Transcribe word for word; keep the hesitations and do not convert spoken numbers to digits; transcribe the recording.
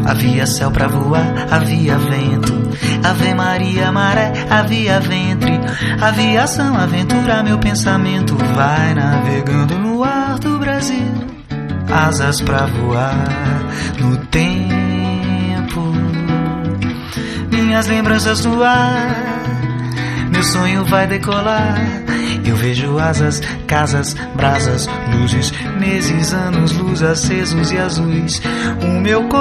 Havia céu pra voar, havia vento. Ave Maria, maré, havia ventre. Aviação, aventura, meu pensamento vai navegando no ar do Brasil. Asas pra voar no tempo. Minhas lembranças no ar. Meu sonho vai decolar. Eu vejo asas, casas, brasas, luzes, meses, anos, luz acesos e azuis. O meu corpo